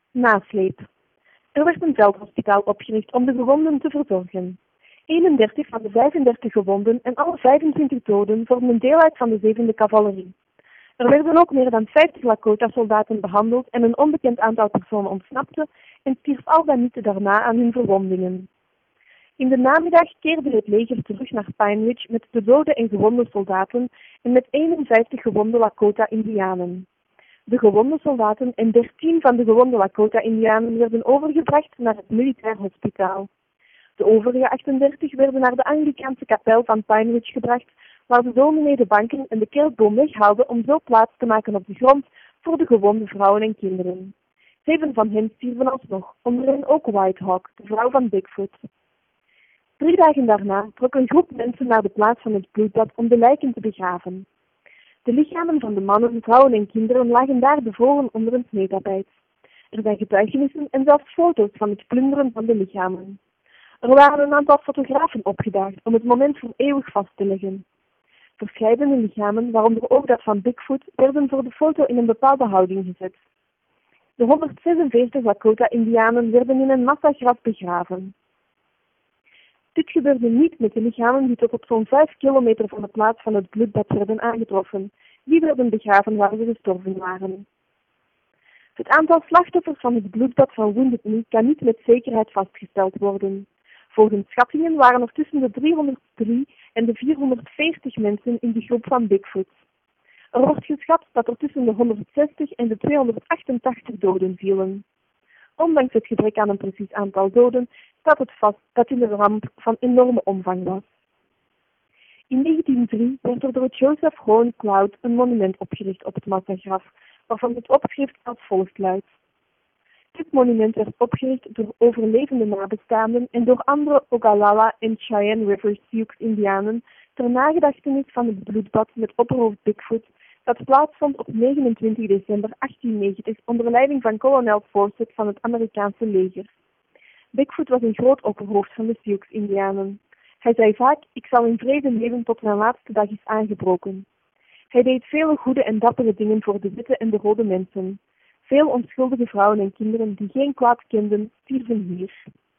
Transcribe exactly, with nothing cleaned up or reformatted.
Nasleep. Er werd een veldhospitaal opgericht om de gewonden te verzorgen. eenendertig van de vijfendertig gewonden en alle vijfentwintig doden vormden deel uit van de zevende cavalerie. Er werden ook meer dan vijftig Lakota-soldaten behandeld en een onbekend aantal personen ontsnapte en stierf al dan niet daarna aan hun verwondingen. In de namiddag keerde het leger terug naar Pine Ridge met de dode en gewonde soldaten en met eenenvijftig gewonde Lakota-Indianen. De gewonde soldaten en dertien van de gewonde Lakota-Indianen werden overgebracht naar het militair hospitaal. De overige achtendertig werden naar de Anglikaanse kapel van Pine Ridge gebracht, waar de dominee de banken en de kerkboom weghaalde om zo plaats te maken op de grond voor de gewonde vrouwen en kinderen. Zeven van hen stierven alsnog, onder hen ook Whitehawk, de vrouw van Bigfoot. Drie dagen daarna trok een groep mensen naar de plaats van het bloedbad om de lijken te begraven. De lichamen van de mannen, vrouwen en kinderen lagen daar bevroren onder een sneeuwtapijt. Er zijn getuigenissen en zelfs foto's van het plunderen van de lichamen. Er waren een aantal fotografen opgedaagd om het moment voor eeuwig vast te leggen. Verscheidene lichamen, waaronder ook dat van Bigfoot, werden voor de foto in een bepaalde houding gezet. De honderdzesenveertig Lakota-Indianen werden in een massagraf begraven. Dit gebeurde niet met de lichamen die tot op zo'n vijf kilometer van de plaats van het bloedbad werden aangetroffen. Die werden begraven waar ze gestorven waren. Het aantal slachtoffers van het bloedbad van Wounded Knee kan niet met zekerheid vastgesteld worden. Volgens schattingen waren er tussen de driehonderddrie en de vierhonderdveertig mensen in de groep van Bigfoot. Er wordt geschat dat er tussen de honderdzestig en de tweehonderdachtentachtig doden vielen. Ondanks het gebrek aan een precies aantal doden staat het vast dat dit een ramp van enorme omvang was. In negentien drie werd er door Joseph Hone Cloud een monument opgericht op het massagraf, waarvan het opschrift als volgt luidt. Dit monument werd opgericht door overlevende nabestaanden en door andere Ogallala en Cheyenne River Sioux Indianen ter nagedachtenis van het bloedbad met opperhoofd Bigfoot dat plaatsvond op negenentwintig december achttiennegentig onder leiding van kolonel Fawcett van het Amerikaanse leger. Bigfoot was een groot opperhoofd van de Sioux Indianen. Hij zei vaak, ik zal in vrede leven tot mijn laatste dag is aangebroken. Hij deed vele goede en dappere dingen voor de witte en de rode mensen. Veel onschuldige vrouwen en kinderen die geen kwaad kenden, stierven hier.